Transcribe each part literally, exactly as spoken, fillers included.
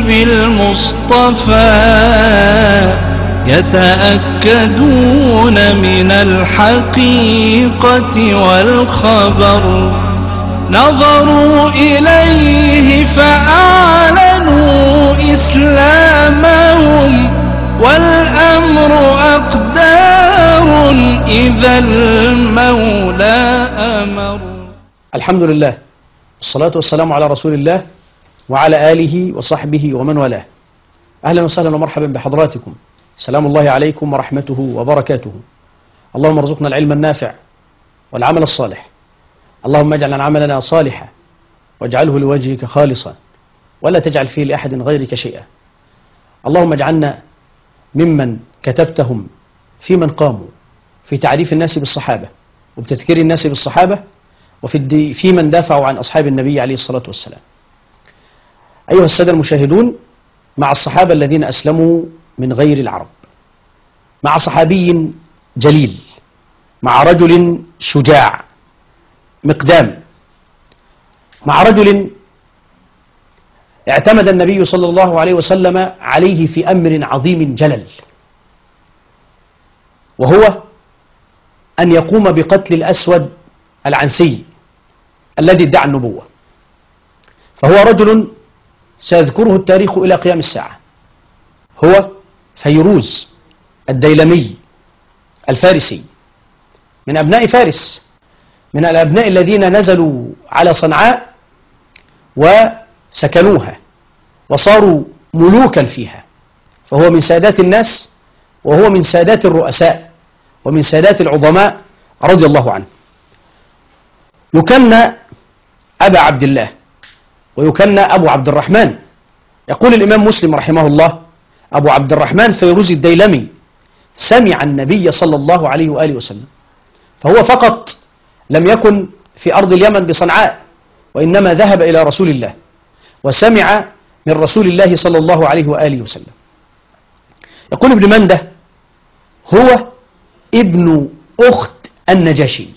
الحبيب المصطفى يتأكدون من الحقيقة والخبر، نظروا إليه فأعلنوا إسلامهم، والأمر أقدار إذا المولى أمر. الحمد لله والصلاة والسلام على رسول الله وعلى آله وصحبه ومن والاه. أهلا وسهلا ومرحبا بحضراتكم، سلام الله عليكم ورحمته وبركاته. اللهم ارزقنا العلم النافع والعمل الصالح، اللهم اجعل عملنا صالحا واجعله لوجهك خالصا ولا تجعل فيه لأحد غيرك شيئا. اللهم اجعلنا ممن كتبتهم في من قاموا في تعريف الناس بالصحابة وبتذكير الناس بالصحابة، وفي في من دافعوا عن أصحاب النبي عليه الصلاة والسلام. أيها السادة المشاهدون، مع الصحابة الذين أسلموا من غير العرب، مع صحابي جليل، مع رجل شجاع مقدام، مع رجل اعتمد النبي صلى الله عليه وسلم عليه في أمر عظيم جلل، وهو أن يقوم بقتل الأسود العنسي الذي ادعى النبوة. فهو رجل سيذكره التاريخ إلى قيام الساعة، هو فيروز الديلمي الفارسي، من أبناء فارس، من الأبناء الذين نزلوا على صنعاء وسكنوها وصاروا ملوكا فيها، فهو من سادات الناس وهو من سادات الرؤساء ومن سادات العظماء رضي الله عنه. يكنى أبا عبد الله ويكنى أبو عبد الرحمن. يقول الإمام مسلم رحمه الله: أبو عبد الرحمن فيروز الديلمي سمع النبي صلى الله عليه وآله وسلم، فهو فقط لم يكن في أرض اليمن بصنعاء، وإنما ذهب إلى رسول الله وسمع من رسول الله صلى الله عليه وآله وسلم. يقول ابن منده: هو ابن أخت النجاشي،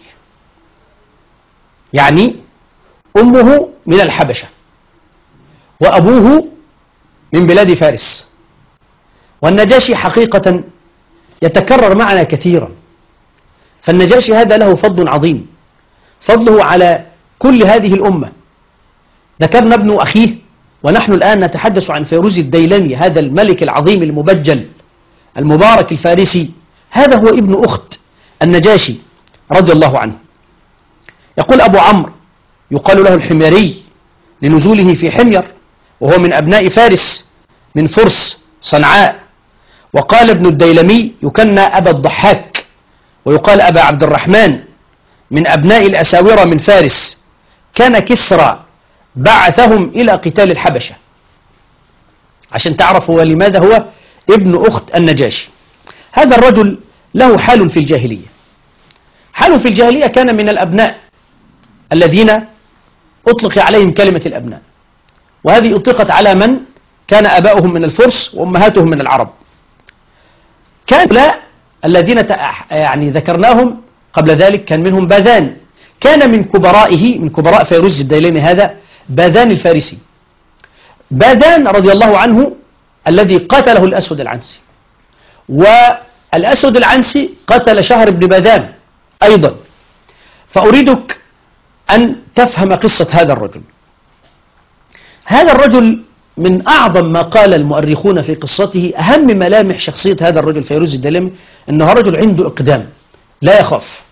يعني أمه من الحبشة وأبوه من بلاد فارس. والنجاشي حقيقة يتكرر معنا كثيرا، فالنجاشي هذا له فضل عظيم، فضله على كل هذه الأمة. ذكرنا ابن أخيه، ونحن الآن نتحدث عن فيروز الديلمي، هذا الملك العظيم المبجل المبارك الفارسي، هذا هو ابن أخت النجاشي رضي الله عنه. يقول أبو عمرو يقال له الحميري لنزوله في حمير، وهو من أبناء فارس من فرس صنعاء. وقال ابن الديلمي يكنى أبا الضحاك ويقال أبا عبد الرحمن، من أبناء الأساورة من فارس. كان كسرى بعثهم إلى قتال الحبشة، عشان تعرفوا لماذا هو ابن أخت النجاشي. هذا الرجل له حال في الجاهلية، حال في الجاهلية كان من الأبناء الذين أطلق عليهم كلمة الأبناء، وهذه أطلقت على من كان أباؤهم من الفرس وأمهاتهم من العرب. كان لا الذين يعني ذكرناهم قبل ذلك كان منهم باذان، كان من كبرائه من كبراء فيروز الديلمي هذا باذان الفارسي. باذان رضي الله عنه الذي قتله الأسود العنسي، والأسود العنسي قتل شهر بن باذان أيضا. فأريدك أن تفهم قصة هذا الرجل. هذا الرجل من أعظم ما قال المؤرخون في قصته، أهم ملامح شخصية هذا الرجل فيروز الديلمي أنه رجل عنده إقدام لا يخاف،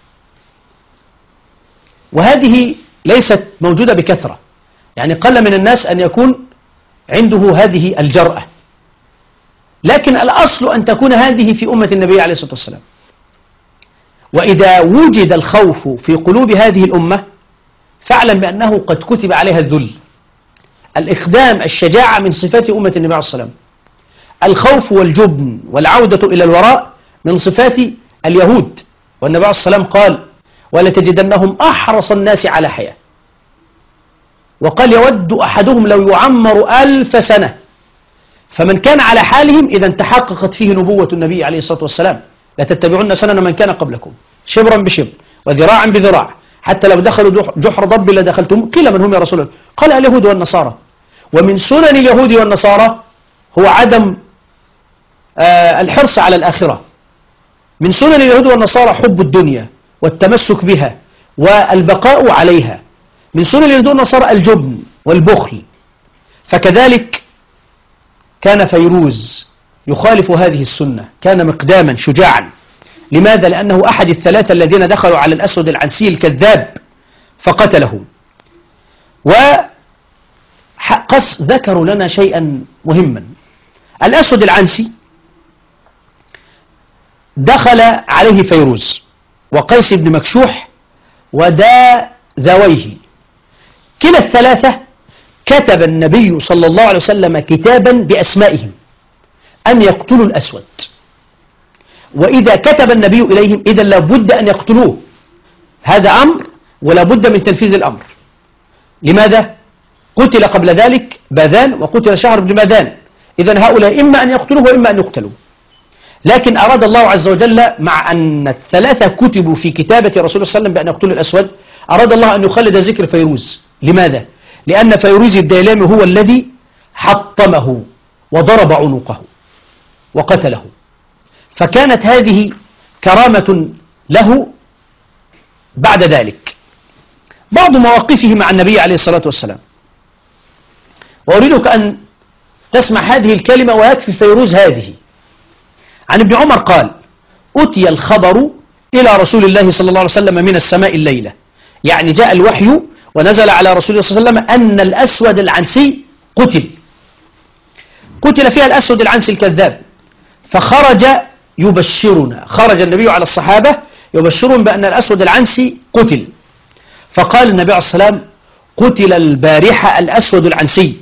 وهذه ليست موجودة بكثرة، يعني قل من الناس أن يكون عنده هذه الجرأة، لكن الأصل أن تكون هذه في أمة النبي عليه الصلاة والسلام. وإذا وجد الخوف في قلوب هذه الأمة فاعلم بأنه قد كتب عليها الذل. الإقدام، الشجاعة من صفات أمة النبي عليه الصلاة والسلام. الخوف والجبن والعودة إلى الوراء من صفات اليهود، والنبي عليه الصلاة والسلام قال: ولتجدنهم أحرص الناس على حياة، وقال: يود أحدهم لو يعمر ألف سنة. فمن كان على حالهم إذا تحققت فيه نبوة النبي عليه الصلاة والسلام: لتتبعون سنن من كان قبلكم شبرا بشبر وذراعا بذراع حتى لو دخلوا جحر ضب لدخلتم. قيل من هم يا رسول الله؟ قال: اليهود والنصارى. ومن سنن اليهود والنصارى هو عدم آه الحرص على الآخرة. من سنن اليهود والنصارى حب الدنيا والتمسك بها والبقاء عليها. من سنن اليهود والنصارى الجبن والبخل. فكذلك كان فيروز يخالف هذه السنة، كان مقداما شجاعا. لماذا؟ لأنه أحد الثلاثة الذين دخلوا على الأسود العنسي الكذاب فقتله. وقص ذكروا لنا شيئا مهما. الأسود العنسي دخل عليه فيروز وقيس بن مكشوح ودا ذويه، كلا الثلاثة كتب النبي صلى الله عليه وسلم كتابا بأسمائهم أن يقتلوا الأسود، وإذا كتب النبي إليهم إذا لابد أن يقتلوه. هذا أمر ولا بد من تنفيذ الأمر. لماذا؟ قتل قبل ذلك باذان وقتل شهر بن باذان، إذن هؤلاء إما أن يقتلوه وإما أن يقتلوا. لكن أراد الله عز وجل مع أن الثلاثة كتبوا في كتابة رسول الله صلى الله عليه وسلم بأن يقتلوا الأسود، أراد الله أن يخلد ذكر فيروز. لماذا؟ لأن فيروز الديلامي هو الذي حطمه وضرب عنقه وقتله، فكانت هذه كرامة له بعد ذلك. بعض مواقفه مع النبي عليه الصلاة والسلام، وأريدك أن تسمع هذه الكلمة ويكفي فيروز هذه. عن ابن عمر قال: أتي الخبر إلى رسول الله صلى الله عليه وسلم من السماء الليلة، يعني جاء الوحي ونزل على رسول الله صلى الله عليه وسلم أن الأسود العنسي قتل قتل فيها الأسود العنسي الكذاب. فخرج يبشرنا، خرج النبي على الصحابة يبشرهم بأن الأسود العنسي قتل. فقال النبي عليه الصلاة والسلام: قتل البارحة الأسود العنسي،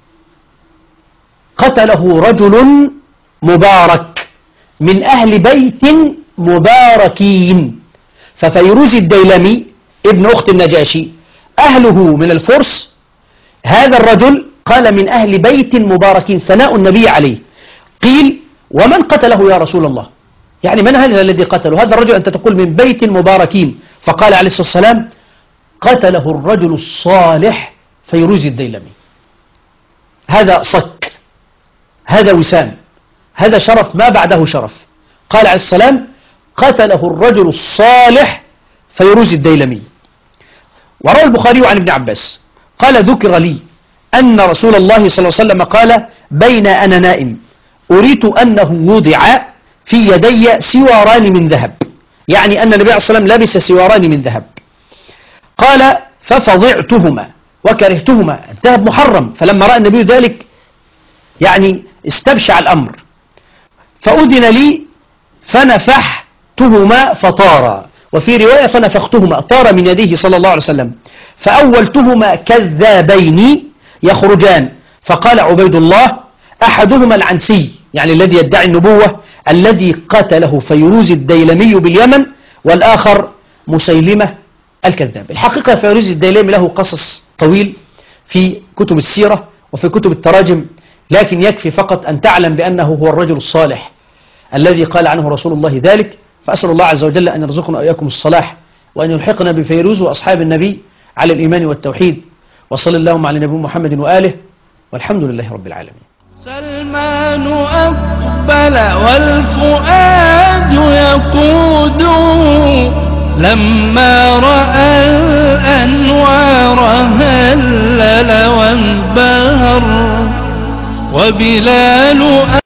قتله رجل مبارك من أهل بيت مباركين. ففيروز الديلمي ابن أخت النجاشي أهله من الفرس، هذا الرجل قال من أهل بيت مباركين، ثناء النبي عليه. قيل: ومن قتله يا رسول الله؟ يعني من هذا الذي قتله؟ هذا الرجل أنت تقول من بيت مباركين. فقال عليه الصلاة والسلام: قتله الرجل الصالح فيروز الديلمي. هذا صك، هذا وسام، هذا شرف ما بعده شرف. قال عليه السلام: قتله الرجل الصالح فيروز الديلمي. وروى البخاري عن ابن عباس قال: ذكر لي أن رسول الله صلى الله عليه وسلم قال: بين أنا نائم أريت أنه وضع في يدي سواران من ذهب، يعني أن النبي عليه الصلاة والسلام لبس سواران من ذهب. قال: ففضعتهما وكرهتهما، الذهب محرم، فلما رأى النبي ذلك يعني استبشع الأمر. فأذن لي فنفحتهما فطارا، وفي رواية فنفختهما، طار من يديه صلى الله عليه وسلم. فأولتهما كذابين يخرجان، فقال عبيد الله: أحدهما العنسي، يعني الذي يدعي النبوة الذي قتله فيروز الديلمي باليمن، والآخر مسيلمة الكذاب. الحقيقة فيروز الديلمي له قصص طويل في كتب السيرة وفي كتب التراجم، لكن يكفي فقط أن تعلم بأنه هو الرجل الصالح الذي قال عنه رسول الله ذلك. فأسأل الله عز وجل أن يرزقنا وإياكم الصلاح، وأن يلحقنا بفيروز وأصحاب النبي على الإيمان والتوحيد. وصلى اللهم على نبي محمد وآله، والحمد لله رب العالمين. سلمان أقبل والفؤاد يقود لما رأى الأنوار هلل وانبهر، وبلال